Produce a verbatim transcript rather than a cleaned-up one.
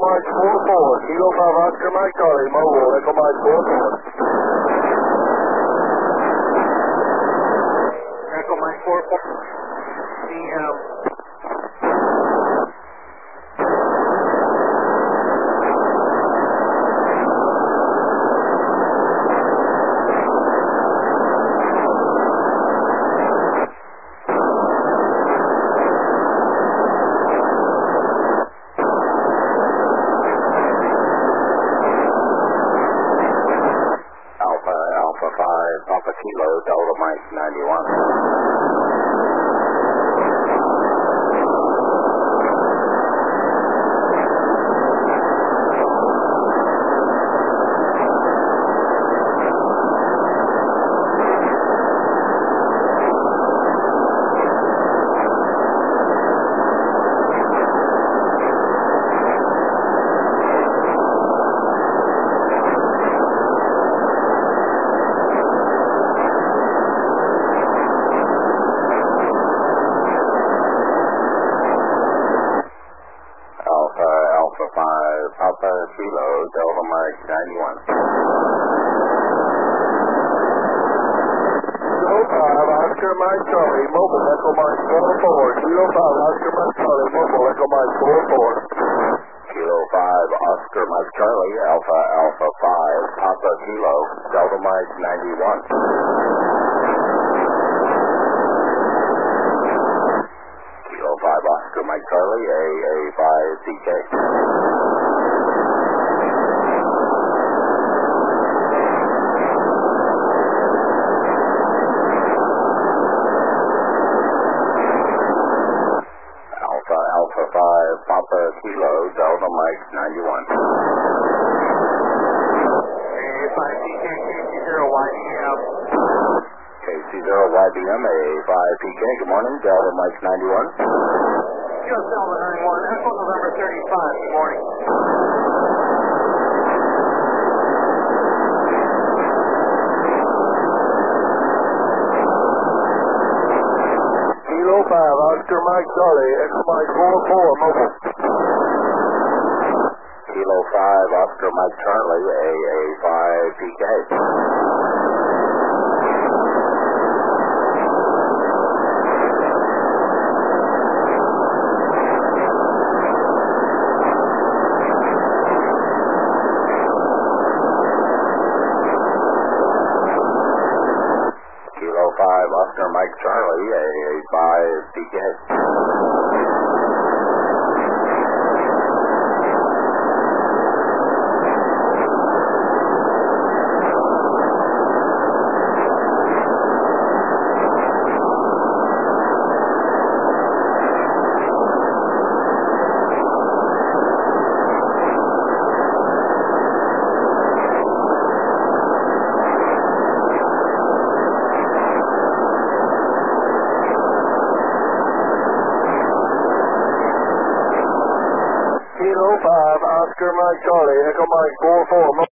Mike four four, Kilo five Oscar Mike Charlie, mobile, Echo Mike four four. Echo Mike four four, C M. Papa Kilo, Delta Mike ninety-one. Papa Kilo, Delta Mike ninety-one. Kilo five Oscar Mike Charlie, mobile, Echo Mike four four. Kilo five Oscar Mike Charlie, mobile, Echo Mike four four. Kilo five Oscar Mike Charlie, Alpha Alpha five, Papa Kilo, Delta Mike ninety-one. Kilo five Oscar Mike Charlie, A A five P K. Alpha five, Papa Kilo, Delta Mike ninety-one. A five P K, K C zero Y B M. K C zero Y B M, A five P K, good morning, Delta Mike ninety-one. U S Delta ninety-one, Echo November thirty-five, good morning. Kilo five Oscar Mike Charlie, Echo Mike four four, mobile. Kilo five Oscar Mike Charlie, A A five P K. Kilo five Oscar Mike Charlie, A A five P K. Kilo five Oscar Mike Charlie, Echo Mike four four.